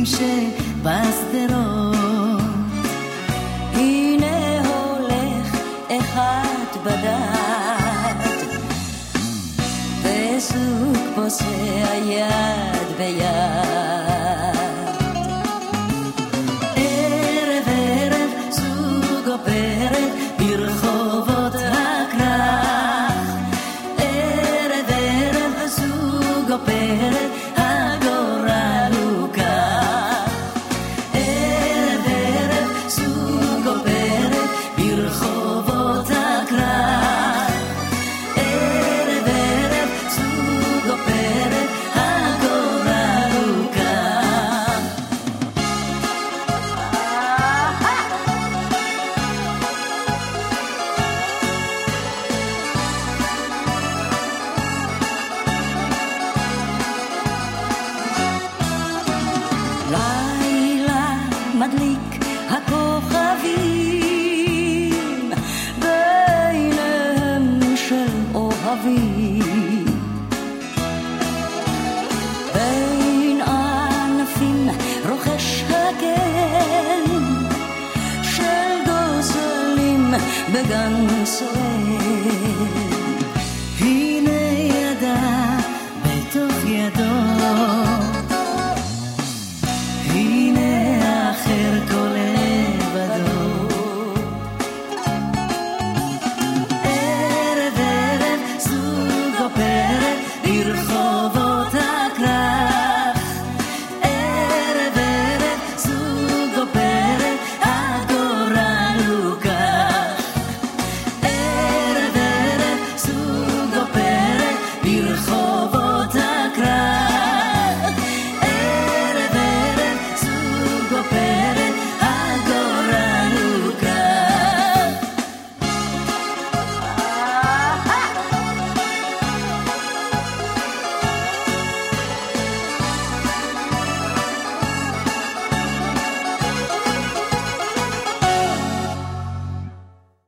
הקיבוצים שבשדרות. הנה הולך אחד בדד וזוג פוסע יד ביד. ערב ערב זוג עוברת ברחובות הכרך. ערב ערב זוג עוברת הגורל הוא כך. ערב ערב זוג עוברת ברחובות הכרך. ערב ערב זוג עוברת הגורל הוא כך. לילה מדליק הכוכבים ביניהם של אוהבים. בין ענפים רוחש הגן של גוזלים בגן סוער.